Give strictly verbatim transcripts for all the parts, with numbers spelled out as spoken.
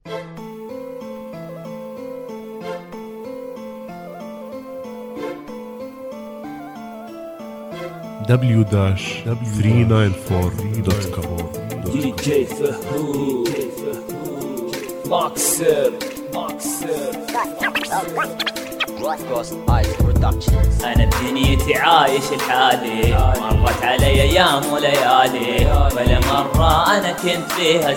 دبليو داش ثلاثمية وتسعة وتسعين دوت كوم. دي جي فهود ماكسر ماكسر Ghost Eyes Productions. أنا بدنيتي عايش الحالي، مرت علي أيام وليالي، ولا مرة أنا كنت فيها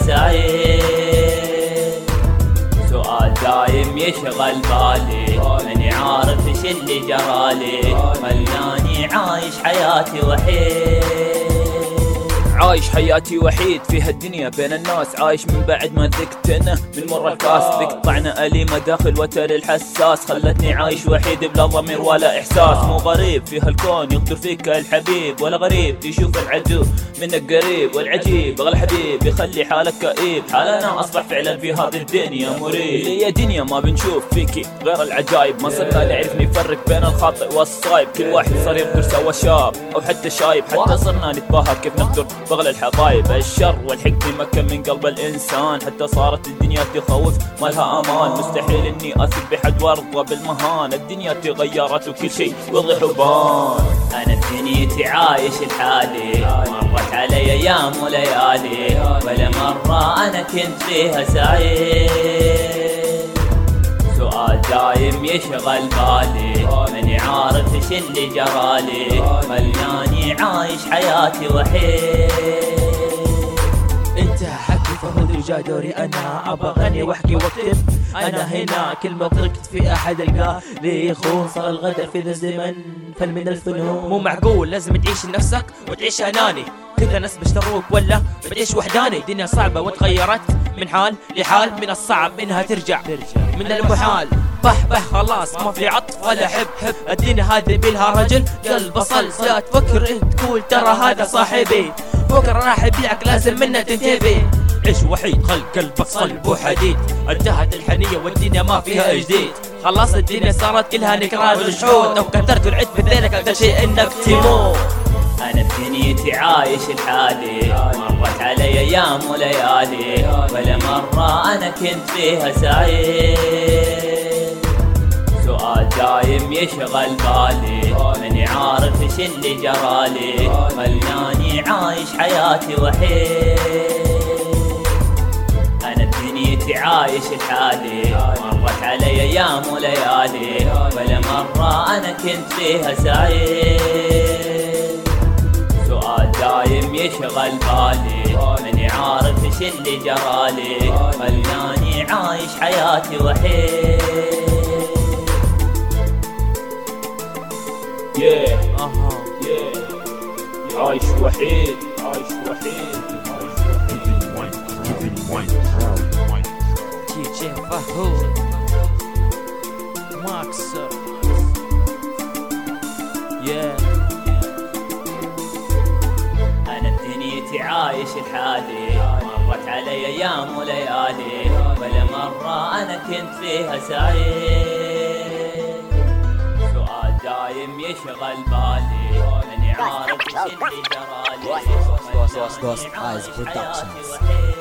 سعيد. سؤال دايم يشغل بالي، ماني عارف إيش اللي جرالي، خلاني عايش حياتي وحيد. عايش حياتي وحيد في هالدنيا بين الناس، عايش من بعد ما ذقت انا من مر الكاس، ذقت طعنة أليمة داخل وتر الحساس، خلتني عايش وحيد بلا ضمير ولا إحساس. مو غريب في هالكون يغدر فيك الحبيب، ولا غريب تشوف العدو منك قريب، والعجيب أغلى حبيب يخلي حالك كئيب. حالنا أصبح فعلا في هذه الدنيا مريب، يا دنيا ما بنشوف فيكي غير العجايب، ما صرنا نعرف نفرق بين الخاطئ والصايب، كل واحد صار يغدر سوا شاب أو حتى شايب، حتى صرنا نتباهى كيف نقدر بغل الحبايب. الشر والحقد مكن من قلب الإنسان، حتى صارت الدنيا تخوف ما لها أمان، مستحيل إني أثق بحد وارضى بالمهان، الدنيا تغيرت وكل شيء وضح وبان. أنا بدنيتي عايش الحالي، مرت علي أيام وليالي، ولا مرة أنا كنت فيها سعيد. سؤال دايم يشغل بالي، ماني عارف إيش اللي جرالي، خلاني عايش حياتي وحيد. انت حكي فهود وجا دوري انا، ابى اغني واحكي واكتب انا هنا، كل ما طرقت في احد القاه لي يخون، صار الغدر في ذا الزمن فن من الفنون. مو معقول لازم تعيش لنفسك وتعيش اناني، كل الناس بيشتروك ولا بتعيش وحداني. الدنيا صعبة وتغيرت من حال لحال، من الصعب انها ترجع من المحال. بح بح خلاص ما في عطف ولا حب حب، الدنيا هذه بيلها رجل قلب صلصل، لا تفكر انت تقول ترى هذا صاحبي، فكر راح يبيعك لازم منه تنتبه. عيش وحيد خل قلبك صلب وحديد، انتهت الحنية والدنيا ما فيها جديد، خلاص الدنيا صارت كلها نكران وشحود، لو كثرت العد بذلك اكثر شيء انك تموت. أنا بدنيتي عايش الحالي، مرت علي أيام وليالي، ولا مرة أنا كنت فيها سعيد. سؤال دايم يشغل بالي، ماني عارف إيش اللي جرالي، خلاني عايش حياتي وحيد. أنا بدنيتي عايش الحالي، مرت علي أيام وليالي، ولا مرة أنا كنت فيها سعيد. سؤال دايم يشغل بالي، ماني عارف إيش اللي جرالي، خلاني عايش حياتي وحيد. Yeah, اها yeah, عايش وحيد عايش وحيد. دي جي فهود ماكسر yeah. أنا بدنيتي عايش الحالي، مرت علي أيام وليالي، ولا مرة أنا كنت فيها سعيد. سؤال دايم يشغل بالي، ماني عارف إيش اللي جرالي، Ghost Eyes Productions.